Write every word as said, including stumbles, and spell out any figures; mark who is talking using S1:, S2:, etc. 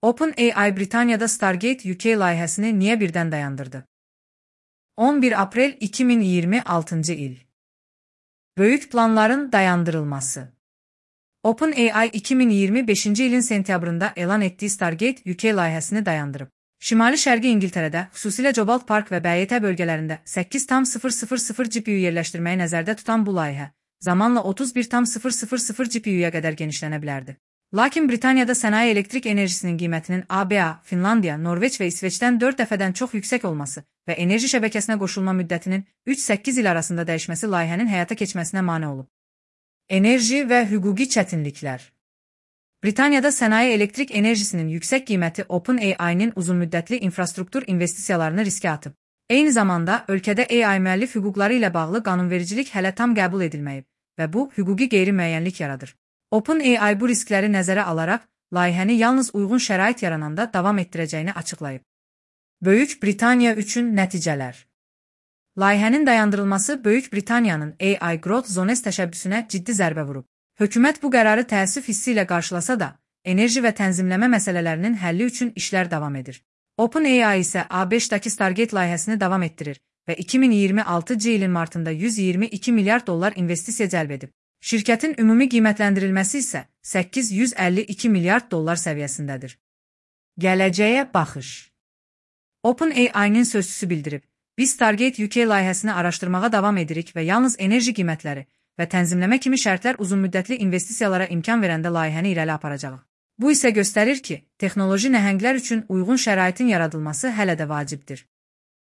S1: OpenAI Britaniyada Stargate U K layihəsini niyə birdən dayandırdı? on bir aprel iki min iyirmi altıncı il. Böyük planların dayandırılması. OpenAI iki min iyirmi beşinci ilin sentyabrında elan etdiyi Stargate U K layihəsini dayandırıb. Şimali-Şərqi İngiltərədə, xüsusilə Cobalt Park və B Y T bölgələrində səkkiz tam sıfır sıfır sıfır G P U yerləşdirməyi nəzərdə tutan bu layihə, zamanla otuz bir tam sıfır sıfır sıfır G P U-ya qədər genişlənə bilərdi. Lakin Britaniyada sənaye elektrik enerjisinin qiymətinin A B A, Finlandiya, Norveç və İsveçdən dörd dəfədən çox yüksək olması və enerji şəbəkəsinə qoşulma müddətinin üç səkkiz il arasında dəyişməsi layihənin həyata keçməsinə mane olub. Enerji və hüquqi çətinliklər. Britaniyada sənaye elektrik enerjisinin yüksək qiyməti OpenAI-nin uzunmüddətli infrastruktur investisiyalarını riskə atıb. Eyni zamanda, ölkədə A I müəllif hüquqları ilə bağlı qanunvericilik hələ tam qəbul edilməyib və bu, hüquqi qeyri-müəyyənlik yaradır. OpenAI bu riskləri nəzərə alaraq, layihəni yalnız uyğun şərait yarananda davam etdirəcəyini açıqlayıb. Böyük Britaniya üçün nəticələr. Layihənin dayandırılması Böyük Britaniyanın A I Growth Zones təşəbbüsünə ciddi zərbə vurub. Hökumət bu qərarı təəssüf hissi ilə qarşılasa da, enerji və tənzimləmə məsələlərinin həlli üçün işlər davam edir. OpenAI isə A beşdəki Stargate layihəsini davam etdirir və iki min iyirmi altıncı ilin martında yüz iyirmi iki milyard dollar investisiya cəlb edib. Şirkətin ümumi qiymətləndirilməsi isə səkkiz yüz əlli iki milyard dollar səviyyəsindədir. Gələcəyə baxış. OpenAI-nin sözçüsü bildirib, biz Stargate U K layihəsini araşdırmağa davam edirik və yalnız enerji qiymətləri və tənzimləmə kimi şərtlər uzunmüddətli investisiyalara imkan verəndə layihəni irəli aparacağıq. Bu isə göstərir ki, texnoloji nəhənglər üçün uyğun şəraitin yaradılması hələ də vacibdir.